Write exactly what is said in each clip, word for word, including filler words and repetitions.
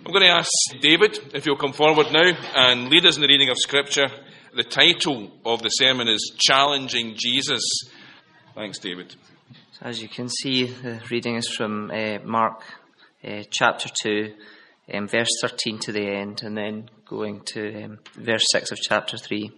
I'm going to ask David if he'll come forward now and lead us in the reading of Scripture. The title of the sermon is Challenging Jesus. Thanks, David. So as you can see, the reading is from uh, Mark uh, chapter two, um, verse thirteen to the end, and then going to um, verse six of chapter three.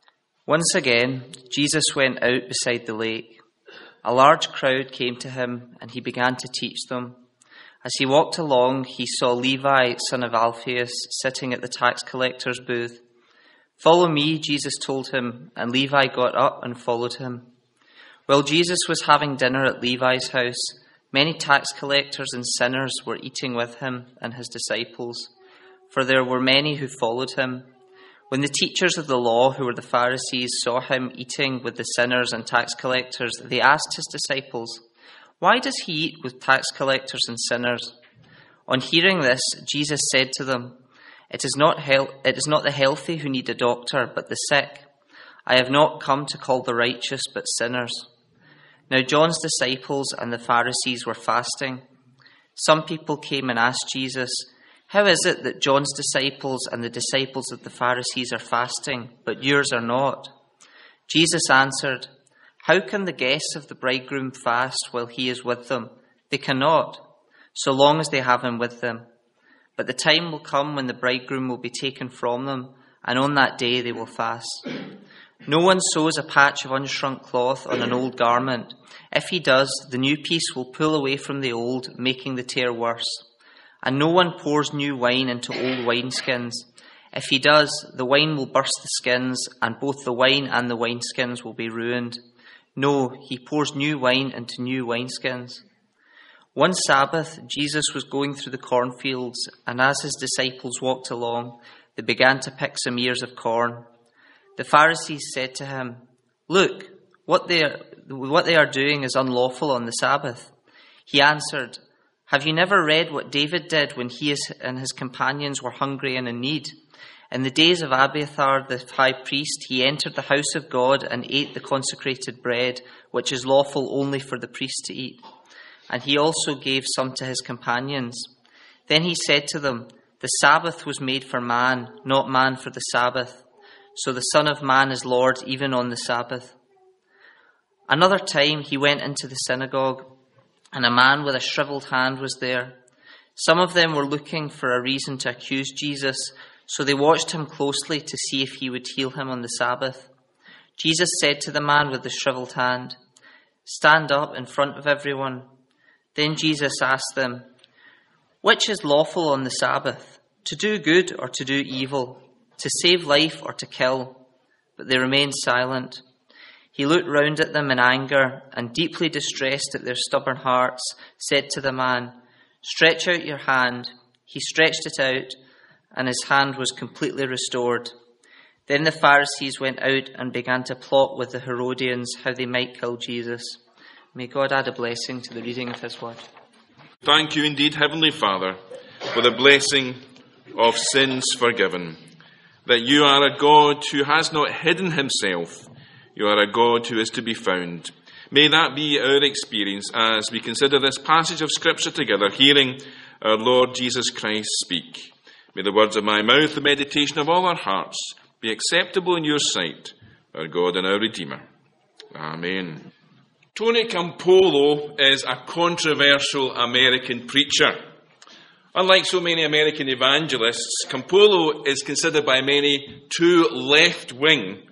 Once again, Jesus went out beside the lake. A large crowd came to him, and he began to teach them. As he walked along, he saw Levi, son of Alphaeus, sitting at the tax collector's booth. "Follow me," Jesus told him, and Levi got up and followed him. While Jesus was having dinner at Levi's house, many tax collectors and sinners were eating with him and his disciples, for there were many who followed him. When the teachers of the law, who were the Pharisees, saw him eating with the sinners and tax collectors, they asked his disciples, "Why does he eat with tax collectors and sinners?" On hearing this, Jesus said to them, It is not hel- it is not the healthy who need a doctor, but the sick. I have not come to call the righteous, but sinners." Now John's disciples and the Pharisees were fasting. Some people came and asked Jesus, "How is it that John's disciples and the disciples of the Pharisees are fasting, but yours are not?" Jesus answered, "How can the guests of the bridegroom fast while he is with them? They cannot, so long as they have him with them. But the time will come when the bridegroom will be taken from them, and on that day they will fast. No one sews a patch of unshrunk cloth on an old garment. If he does, the new piece will pull away from the old, making the tear worse. And no one pours new wine into old wineskins. If he does, the wine will burst the skins, and both the wine and the wineskins will be ruined. No, he pours new wine into new wineskins." One Sabbath, Jesus was going through the cornfields, and as his disciples walked along, they began to pick some ears of corn. The Pharisees said to him, "Look, what they are, what they are doing is unlawful on the Sabbath." He answered, "Have you never read what David did when he and his companions were hungry and in need? In the days of Abiathar the high priest, he entered the house of God and ate the consecrated bread, which is lawful only for the priest to eat. And he also gave some to his companions. Then he said to them, 'The Sabbath was made for man, not man for the Sabbath. So the Son of Man is Lord even on the Sabbath.' Another time he went into the synagogue, and a man with a shriveled hand was there. Some of them were looking for a reason to accuse Jesus, so they watched him closely to see if he would heal him on the Sabbath. Jesus said to the man with the shriveled hand, 'Stand up in front of everyone.' Then Jesus asked them, 'Which is lawful on the Sabbath, to do good or to do evil, to save life or to kill?' But they remained silent. He looked round at them in anger and, deeply distressed at their stubborn hearts, said to the man, 'Stretch out your hand.' He stretched it out, and his hand was completely restored. Then the Pharisees went out and began to plot with the Herodians how they might kill Jesus. May God add a blessing to the reading of his word. Thank you indeed, Heavenly Father, for the blessing of sins forgiven, that you are a God who has not hidden himself. You are a God who is to be found. May that be our experience as we consider this passage of Scripture together, hearing our Lord Jesus Christ speak. May the words of my mouth, the meditation of all our hearts, be acceptable in your sight, our God and our Redeemer. Amen. Tony Campolo is a controversial American preacher. Unlike so many American evangelists, Campolo is considered by many too left-wing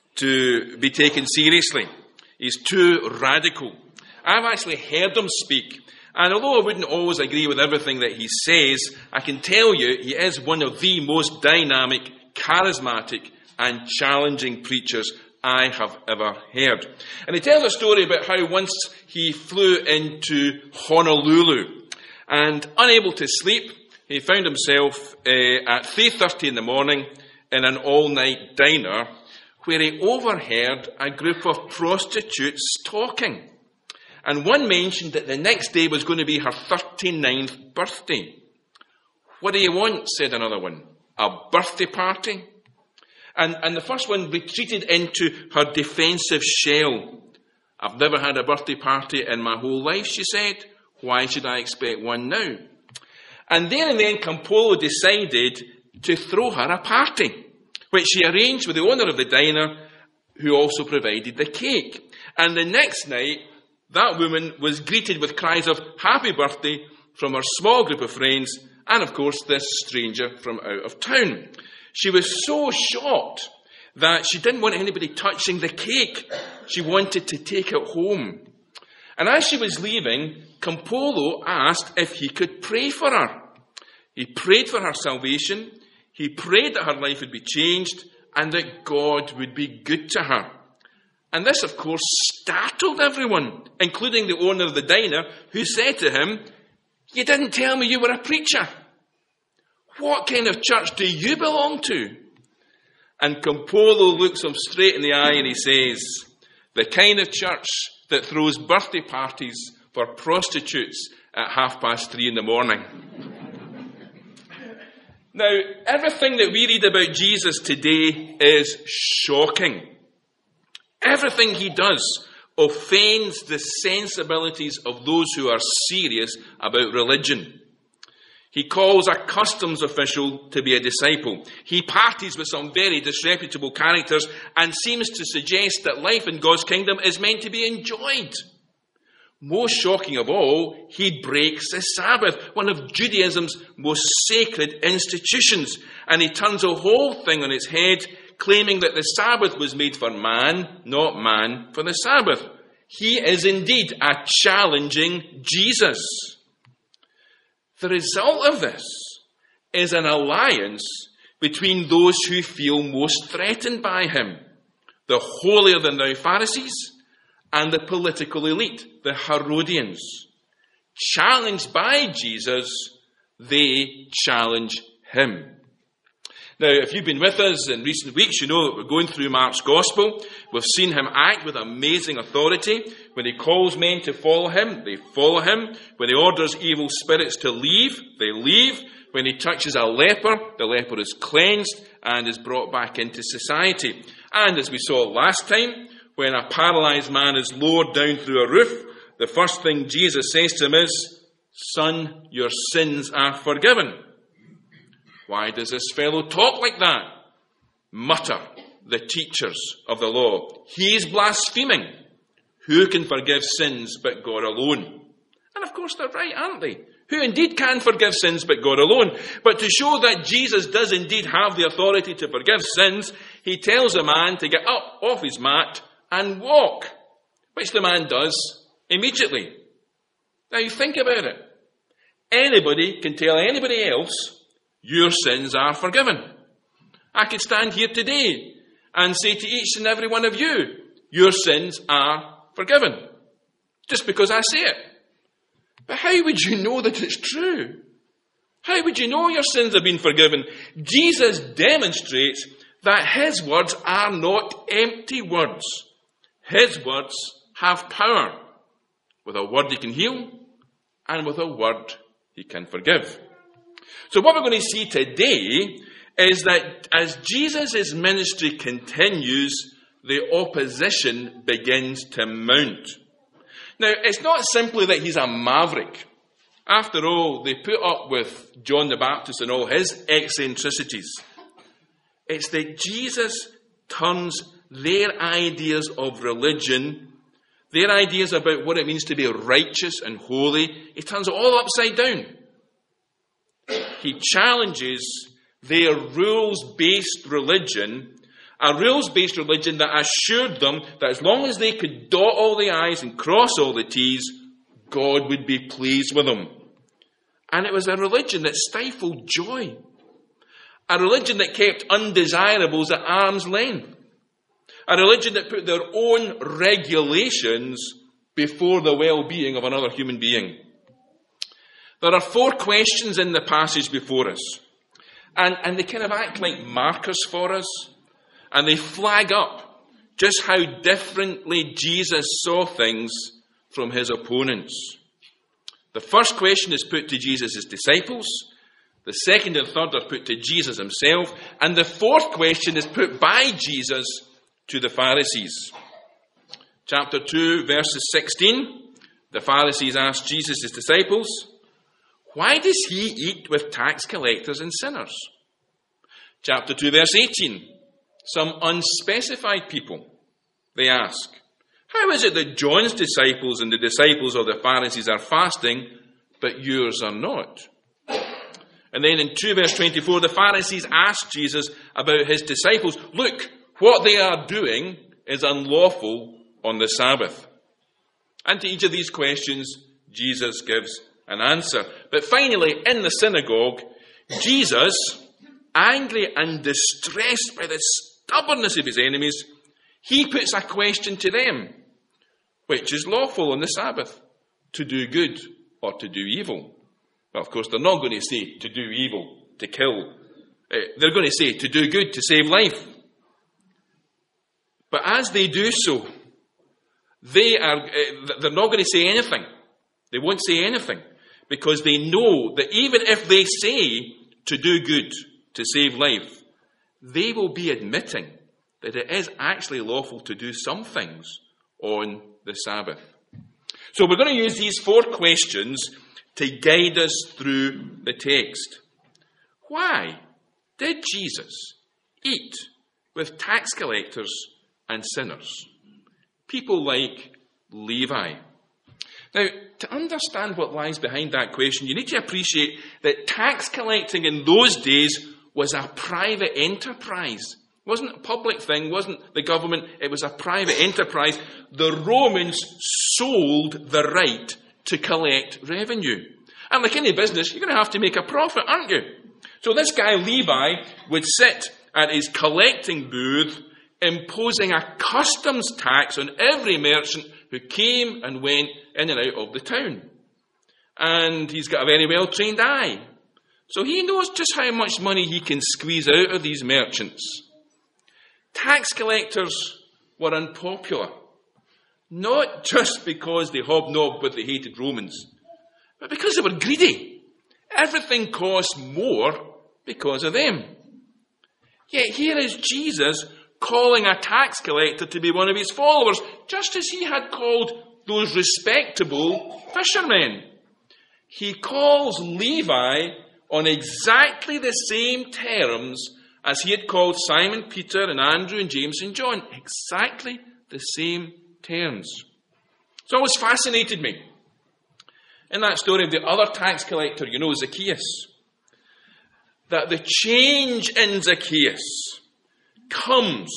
to be taken seriously. He's too radical. I've actually heard him speak, and although I wouldn't always agree with everything that he says, I can tell you he is one of the most dynamic, charismatic, and challenging preachers I have ever heard. And he tells a story about how once he flew into Honolulu, and unable to sleep, he found himself uh, at three thirty in the morning in an all-night diner where he overheard a group of prostitutes talking. And one mentioned that the next day was going to be her thirty-ninth birthday. "What do you want?" said another one. "A birthday party?" And, and the first one retreated into her defensive shell. "I've never had a birthday party in my whole life," she said. "Why should I expect one now?" And there and then Campolo decided to throw her a party, which she arranged with the owner of the diner, who also provided the cake. And the next night, that woman was greeted with cries of happy birthday from her small group of friends, and of course this stranger from out of town. She was so shocked that she didn't want anybody touching the cake. She wanted to take it home. And as she was leaving, Campolo asked if he could pray for her. He prayed for her salvation. He prayed that her life would be changed and that God would be good to her. And this, of course, startled everyone, including the owner of the diner, who said to him, "You didn't tell me you were a preacher. What kind of church do you belong to?" And Campolo looks him straight in the eye and he says, "The kind of church that throws birthday parties for prostitutes at half past three in the morning." Now, everything that we read about Jesus today is shocking. Everything he does offends the sensibilities of those who are serious about religion. He calls a customs official to be a disciple. He parties with some very disreputable characters and seems to suggest that life in God's kingdom is meant to be enjoyed. Most shocking of all, he breaks the Sabbath, one of Judaism's most sacred institutions, and he turns the whole thing on its head, claiming that the Sabbath was made for man, not man for the Sabbath. He is indeed a challenging Jesus. The result of this is an alliance between those who feel most threatened by him, the holier-than-thou Pharisees and the political elite, the Herodians. Challenged by Jesus, they challenge him. Now, if you've been with us in recent weeks, you know that we're going through Mark's Gospel. We've seen him act with amazing authority. When he calls men to follow him, they follow him. When he orders evil spirits to leave, they leave. When he touches a leper, the leper is cleansed and is brought back into society. And as we saw last time, when a paralyzed man is lowered down through a roof, the first thing Jesus says to him is, "Son, your sins are forgiven." Why does this fellow talk like that? Mutter the teachers of the law. He's blaspheming. Who can forgive sins but God alone? And of course they're right, aren't they? Who indeed can forgive sins but God alone? But to show that Jesus does indeed have the authority to forgive sins, he tells a man to get up off his mat and walk, which the man does immediately. Now you think about it. Anybody can tell anybody else, your sins are forgiven. I could stand here today and say to each and every one of you, your sins are forgiven. Just because I say it. But how would you know that it's true? How would you know your sins have been forgiven? Jesus demonstrates that his words are not empty words. His words have power. With a word he can heal, and with a word he can forgive. So what we're going to see today is that as Jesus' ministry continues, the opposition begins to mount. Now, it's not simply that he's a maverick. After all, they put up with John the Baptist and all his eccentricities. It's that Jesus turns their ideas of religion, their ideas about what it means to be righteous and holy, he turns it all upside down. He challenges their rules-based religion, a rules-based religion that assured them that as long as they could dot all the I's and cross all the T's, God would be pleased with them. And it was a religion that stifled joy. A religion that kept undesirables at arm's length. A religion that put their own regulations before the well-being of another human being. There are four questions in the passage before us. And, and they kind of act like markers for us. And they flag up just how differently Jesus saw things from his opponents. The first question is put to Jesus' disciples. The second and third are put to Jesus himself. And the fourth question is put by Jesus to the Pharisees. Chapter two, verses sixteen. The Pharisees asked Jesus' disciples, why does he eat with tax collectors and sinners? Chapter two, verse eighteen. Some unspecified people, they ask, how is it that John's disciples and the disciples of the Pharisees are fasting, but yours are not? And then in two verse twenty-four, the Pharisees ask Jesus about his disciples. Look, what they are doing is unlawful on the Sabbath. And to each of these questions, Jesus gives an answer. But finally, in the synagogue, Jesus, angry and distressed by the stubbornness of his enemies, he puts a question to them. Which is lawful on the Sabbath? To do good or to do evil? Well, of course, they're not going to say to do evil, to kill. Uh, they're going to say to do good, to save life. But as they do so, they are, uh, they're not going to say anything. They won't say anything. Because they know that even if they say to do good, to save life, they will be admitting that it is actually lawful to do some things on the Sabbath. So we're going to use these four questions to guide us through the text. Why did Jesus eat with tax collectors and sinners? People like Levi. Now, to understand what lies behind that question, you need to appreciate that tax collecting in those days was a private enterprise. It wasn't a public thing, wasn't the government, it was a private enterprise. The Romans sold the right to collect revenue. And like any business, you're going to have to make a profit, aren't you? So this guy Levi would sit at his collecting booth, imposing a customs tax on every merchant who came and went in and out of the town. And he's got a very well-trained eye. So he knows just how much money he can squeeze out of these merchants. Tax collectors were unpopular, not just because they hobnobbed with the hated Romans, but because they were greedy. Everything cost more because of them. Yet here is Jesus calling a tax collector to be one of his followers, just as he had called those respectable fishermen. He calls Levi on exactly the same terms as he had called Simon Peter and Andrew and James and John. Exactly the same terms. It's always fascinated me. In that story of the other tax collector, you know, Zacchaeus, that the change in Zacchaeus comes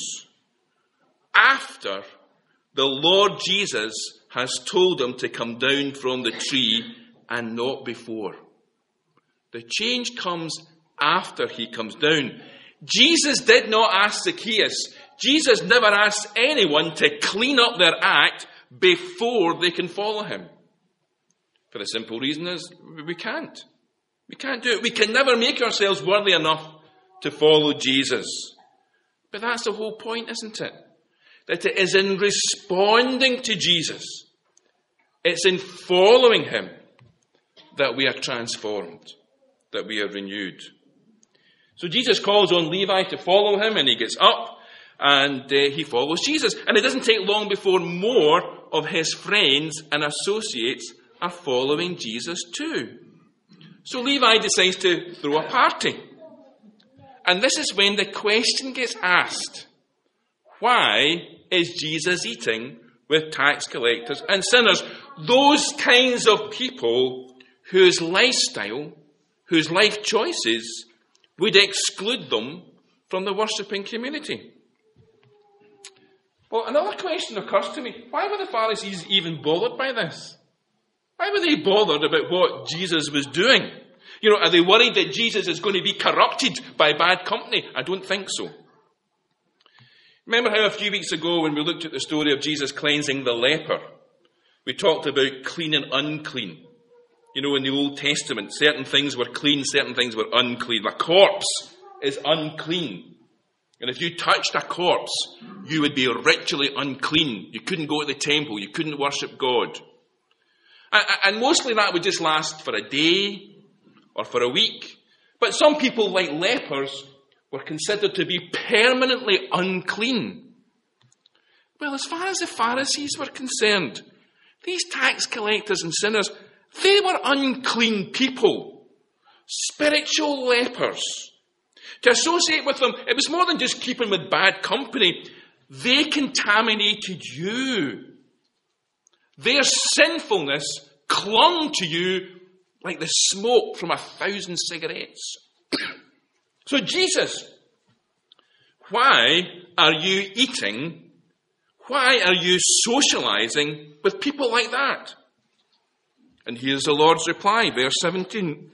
after the Lord Jesus has told him to come down from the tree and not before. The change comes after he comes down. Jesus did not ask Zacchaeus. Jesus never asks anyone to clean up their act before they can follow him. For the simple reason is, we can't. We can't do it. We can never make ourselves worthy enough to follow Jesus. But that's the whole point, isn't it? That it is in responding to Jesus, it's in following him, that we are transformed, that we are renewed. So Jesus calls on Levi to follow him, and he gets up and uh, he follows Jesus. And it doesn't take long before more of his friends and associates are following Jesus too. So Levi decides to throw a party. And this is when the question gets asked, why is Jesus eating with tax collectors and sinners? Those kinds of people whose lifestyle, whose life choices would exclude them from the worshipping community. Well, another question occurs to me. Why were the Pharisees even bothered by this? Why were they bothered about what Jesus was doing? You know, are they worried that Jesus is going to be corrupted by bad company? I don't think so. Remember how a few weeks ago when we looked at the story of Jesus cleansing the leper, we talked about clean and unclean. You know, in the Old Testament, certain things were clean, certain things were unclean. A corpse is unclean. And if you touched a corpse, you would be ritually unclean. You couldn't go to the temple. You couldn't worship God. And mostly that would just last for a day or for a week. But some people, like lepers, were considered to be permanently unclean. Well, as far as the Pharisees were concerned, these tax collectors and sinners, they were unclean people. spiritual lepers. To associate with them, it was more than just keeping with bad company. They contaminated you. Their sinfulness clung to you like the smoke from a thousand cigarettes. So Jesus, why are you eating? Why are you socializing with people like that? And here's the Lord's reply, verse seventeen.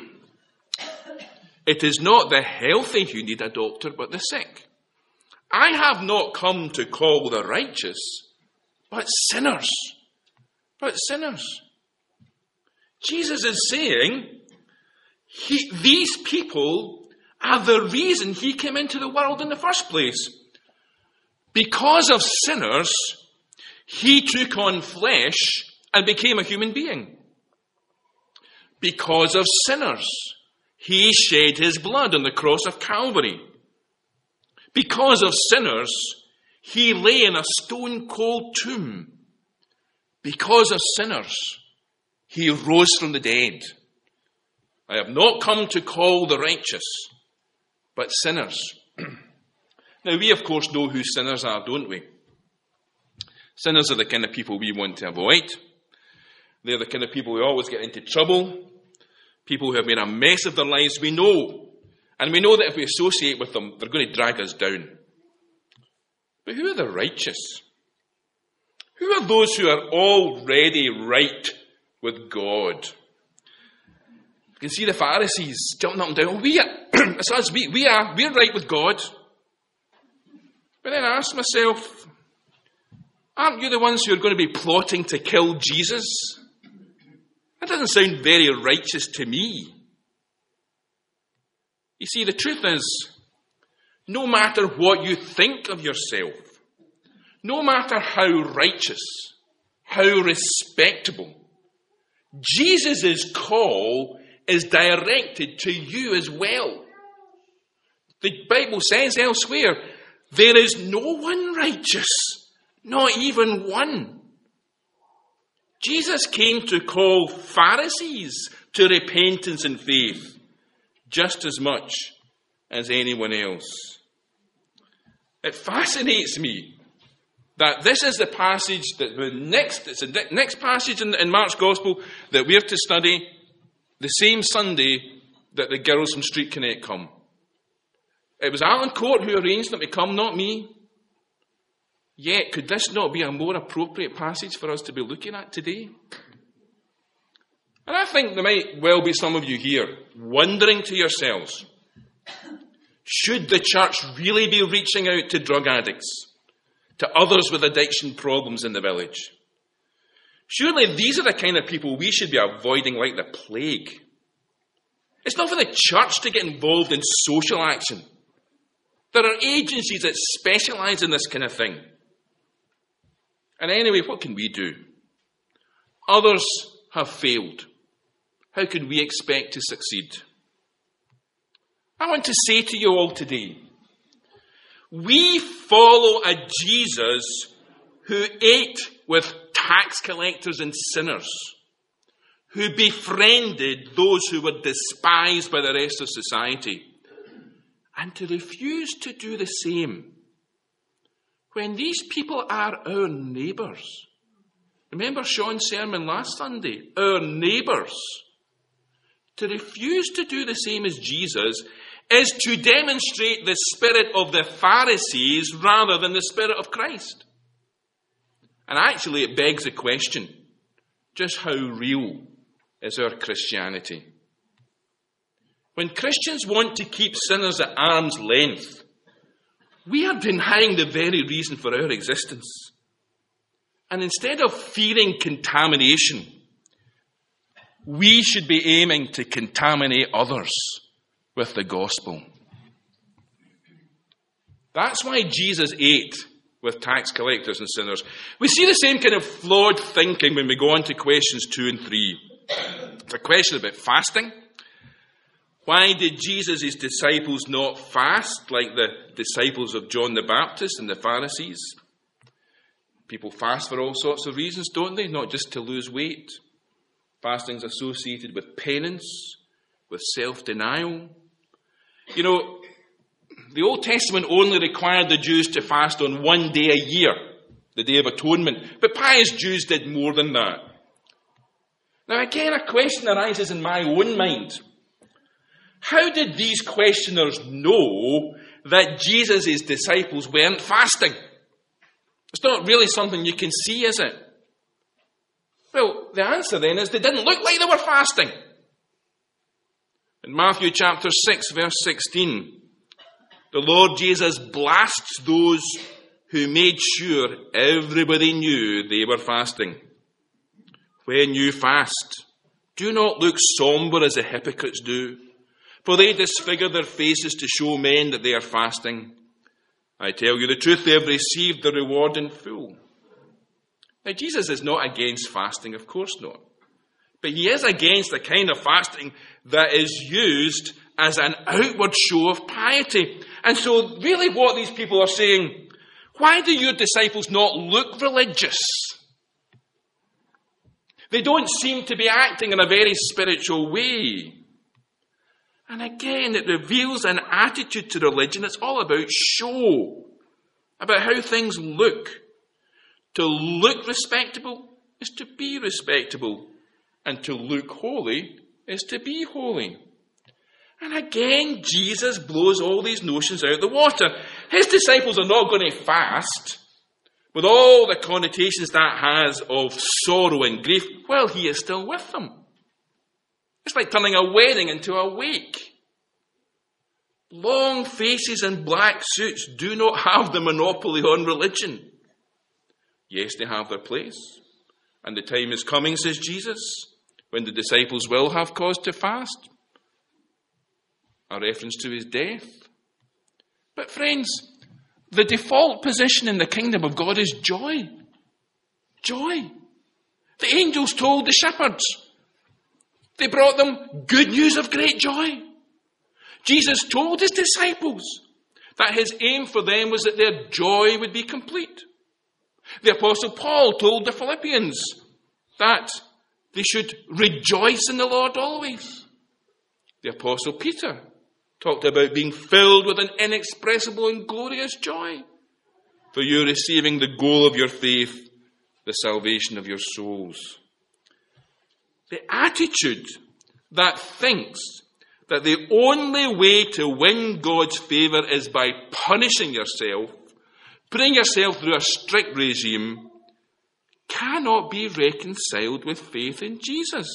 It is not the healthy who need a doctor, but the sick. I have not come to call the righteous, but sinners. But sinners. Jesus is saying, he, these people are the reason he came into the world in the first place. Because of sinners, he took on flesh and became a human being. Because of sinners, he shed his blood on the cross of Calvary. Because of sinners, he lay in a stone-cold tomb. Because of sinners, he rose from the dead. I have not come to call the righteous, but sinners. Now, we, of course, know who sinners are, don't we? Sinners are the kind of people we want to avoid. They're the kind of people who always get into trouble. People who have made a mess of their lives, we know. And we know that if we associate with them, they're going to drag us down. But who are the righteous? Who are those who are already right with God? You can see the Pharisees jumping up and down. Oh, we are, it's us, we, we are, we're right with God. But then I ask myself, aren't you the ones who are going to be plotting to kill Jesus? That doesn't sound very righteous to me. You see, the truth is, no matter what you think of yourself, no matter how righteous, how respectable, Jesus' call is directed to you as well. The Bible says elsewhere, there is no one righteous, not even one. Jesus came to call Pharisees to repentance and faith just as much as anyone else. It fascinates me that this is the passage that the next, it's the next passage in, in Mark's Gospel that we're to study the same Sunday that the girls from Street Connect come. It was Alan Court who arranged them to come, not me. Yet, could this not be a more appropriate passage for us to be looking at today? And I think there might well be some of you here wondering to yourselves, should the church really be reaching out to drug addicts, to others with addiction problems in the village? Surely these are the kind of people we should be avoiding like the plague. It's not for the church to get involved in social action. There are agencies that specialise in this kind of thing. And anyway, what can we do? Others have failed. How can we expect to succeed? I want to say to you all today, we follow a Jesus who ate with tax collectors and sinners, who befriended those who were despised by the rest of society, and to refuse to do the same when these people are our neighbours. Remember Sean's sermon last Sunday? Our neighbours. To refuse to do the same as Jesus is to demonstrate the spirit of the Pharisees rather than the spirit of Christ. And actually it begs the question, just how real is our Christianity? When Christians want to keep sinners at arm's length, we are denying the very reason for our existence. And instead of fearing contamination, we should be aiming to contaminate others with the gospel. That's why Jesus ate with tax collectors and sinners. We see the same kind of flawed thinking when we go on to questions two and three. It's a question about fasting. Why did Jesus' disciples not fast like the disciples of John the Baptist and the Pharisees? People fast for all sorts of reasons, don't they? Not just to lose weight. Fasting is associated with penance, with self-denial. You know, the Old Testament only required the Jews to fast on one day a year, the Day of Atonement. But pious Jews did more than that. Now again, a question arises in my own mind. How did these questioners know that Jesus' disciples weren't fasting? It's not really something you can see, is it? Well, the answer then is they didn't look like they were fasting. In Matthew chapter six, verse sixteen, the Lord Jesus blasts those who made sure everybody knew they were fasting. When you fast, do not look somber as the hypocrites do, for they disfigure their faces to show men that they are fasting. I tell you the truth, they have received the reward in full. Now, Jesus is not against fasting, of course not. But he is against the kind of fasting that is used as an outward show of piety. And so, really what these people are saying, why do your disciples not look religious? They don't seem to be acting in a very spiritual way. And again, it reveals an attitude to religion. It's all about show, about how things look. To look respectable is to be respectable, and to look holy is to be holy. And again, Jesus blows all these notions out of the water. His disciples are not going to fast with all the connotations that has of sorrow and grief. Well, he is still with them. It's like turning a wedding into a wake. Long faces and black suits do not have the monopoly on religion. Yes, they have their place. And the time is coming, says Jesus, when the disciples will have cause to fast. A reference to his death. But friends, the default position in the kingdom of God is joy. Joy. The angels told the shepherds. They brought them good news of great joy. Jesus told his disciples that his aim for them was that their joy would be complete. The Apostle Paul told the Philippians that they should rejoice in the Lord always. The Apostle Peter talked about being filled with an inexpressible and glorious joy for you receiving the goal of your faith, the salvation of your souls. The attitude that thinks that the only way to win God's favour is by punishing yourself, putting yourself through a strict regime, cannot be reconciled with faith in Jesus.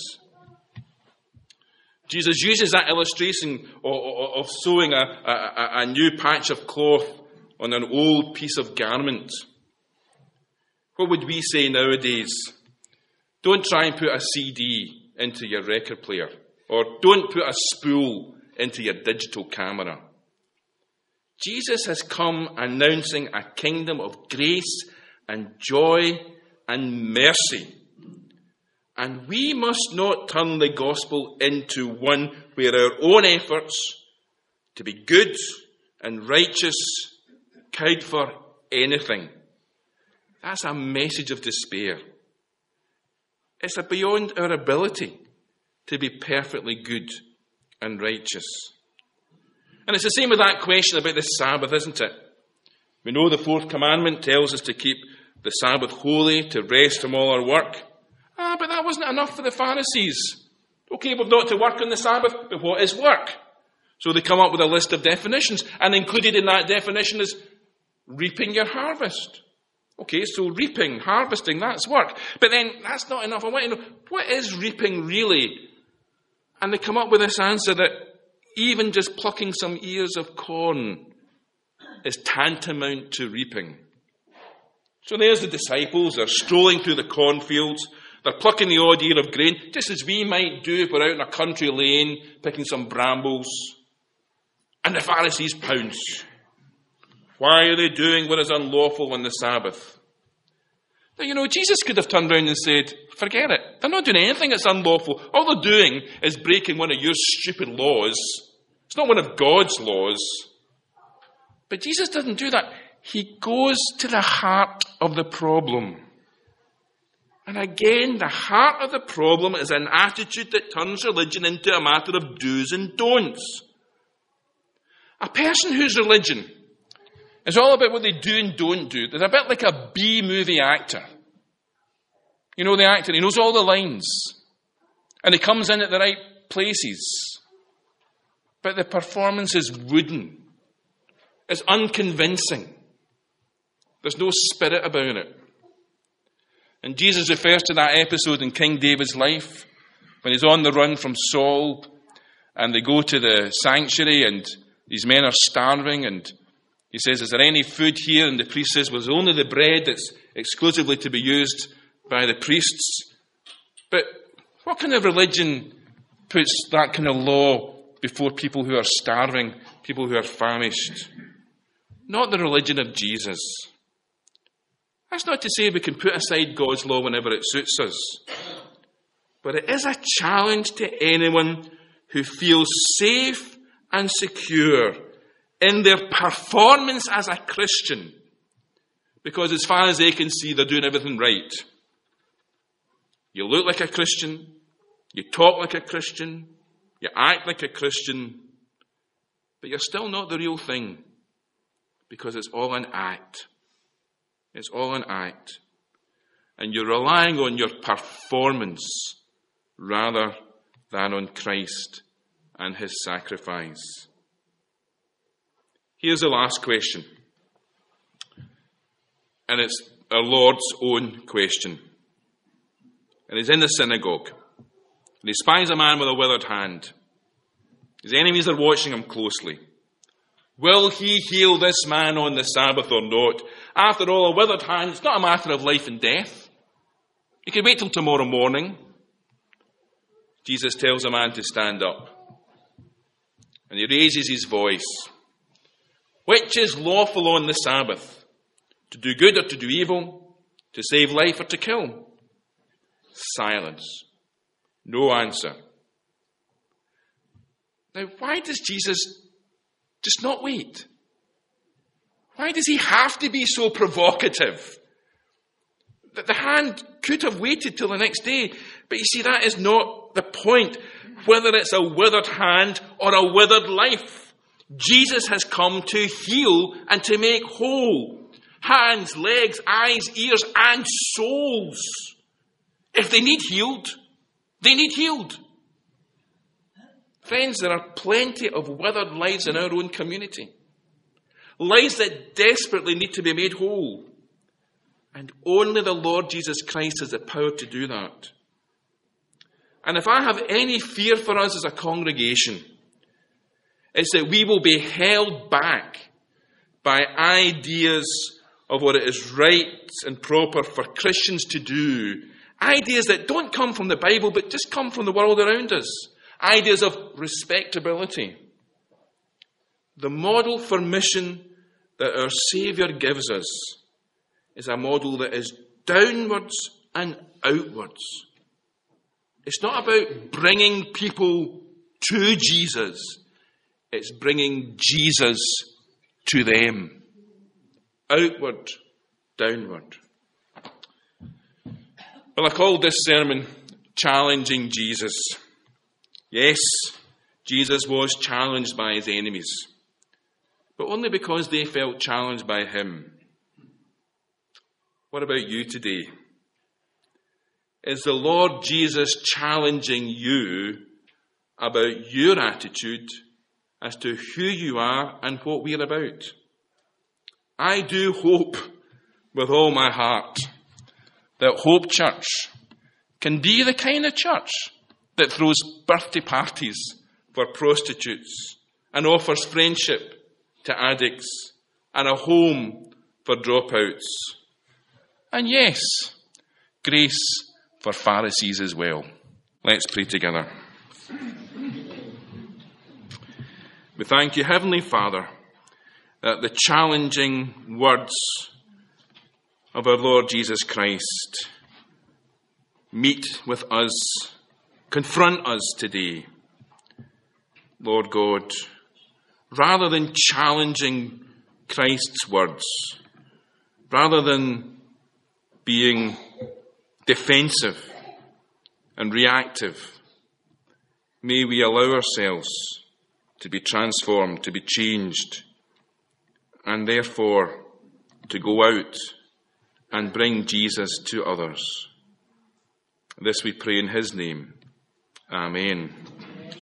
Jesus uses that illustration of sewing a, a, a new patch of cloth on an old piece of garment. What would we say nowadays? Don't try and put a C D into your record player, or don't put a spool into your digital camera. Jesus has come announcing a kingdom of grace and joy and mercy. And we must not turn the gospel into one where our own efforts to be good and righteous count for anything. That's a message of despair. It's a beyond our ability to be perfectly good and righteous. And it's the same with that question about the Sabbath, isn't it? We know the fourth commandment tells us to keep the Sabbath holy, to rest from all our work. Ah, but that wasn't enough for the Pharisees. Okay, we're not to work on the Sabbath, but what is work? So they come up with a list of definitions, and included in that definition is reaping your harvest. Okay, so reaping, harvesting, that's work. But then that's not enough. I want to know, what is reaping really? And they come up with this answer that even just plucking some ears of corn is tantamount to reaping. So there's the disciples. They're strolling through the cornfields. They're plucking the odd ear of grain, just as we might do if we're out in a country lane picking some brambles. And the Pharisees pounce. Why are they doing what is unlawful on the Sabbath? Now, you know, Jesus could have turned around and said, forget it. They're not doing anything that's unlawful. All they're doing is breaking one of your stupid laws. It's not one of God's laws. But Jesus doesn't do that. He goes to the heart of the problem. And again, the heart of the problem is an attitude that turns religion into a matter of do's and don'ts. A person whose religion is all about what they do and don't do, they're a bit like a B-movie actor. You know the actor, he knows all the lines. And he comes in at the right places. But the performance is wooden. It's unconvincing. There's no spirit about it. And Jesus refers to that episode in King David's life when he's on the run from Saul and they go to the sanctuary and these men are starving and he says, is there any food here? And the priest says, well, there's only the bread that's exclusively to be used by the priests. But what kind of religion puts that kind of law before people who are starving, people who are famished? Not the religion of Jesus. That's not to say we can put aside God's law whenever it suits us. But it is a challenge to anyone who feels safe and secure in their performance as a Christian. Because as far as they can see, they're doing everything right. You look like a Christian. You talk like a Christian. You act like a Christian. But you're still not the real thing. Because it's all an act. It's all an act. And you're relying on your performance rather than on Christ and his sacrifice. Here's the last question. And it's our Lord's own question. And he's in the synagogue. And he spies a man with a withered hand. His enemies are watching him closely. Will he heal this man on the Sabbath or not? After all, a withered hand is not a matter of life and death. You can wait till tomorrow morning. Jesus tells a man to stand up. And he raises his voice. Which is lawful on the Sabbath? To do good or to do evil? To save life or to kill? Silence. No answer. Now, why does Jesus just not wait? Why does he have to be so provocative? That the hand could have waited till the next day. But you see, that is not the point. Whether it's a withered hand or a withered life. Jesus has come to heal and to make whole. Hands, legs, eyes, ears, and souls. If they need healed, they need healed. Friends, there are plenty of withered lives in our own community. Lives that desperately need to be made whole. And only the Lord Jesus Christ has the power to do that. And if I have any fear for us as a congregation, it's that we will be held back by ideas of what it is right and proper for Christians to do. Ideas that don't come from the Bible, but just come from the world around us. Ideas of respectability. The model for mission that our Saviour gives us is a model that is downwards and outwards. It's not about bringing people to Jesus. It's bringing Jesus to them. Outward, downward. Well, I called this sermon Challenging Jesus. Yes, Jesus was challenged by his enemies, but only because they felt challenged by him. What about you today? Is the Lord Jesus challenging you about your attitude as to who you are and what we're about? I do hope with all my heart that Hope Church can be the kind of church that throws birthday parties for prostitutes and offers friendship to addicts and a home for dropouts. And yes, grace for Pharisees as well. Let's pray together. We thank you, Heavenly Father, that the challenging words of our Lord Jesus Christ meet with us, confront us today. Lord God, rather than challenging Christ's words, rather than being defensive and reactive. May we allow ourselves to be transformed, to be changed, and therefore to go out and bring Jesus to others. This we pray in his name. Amen.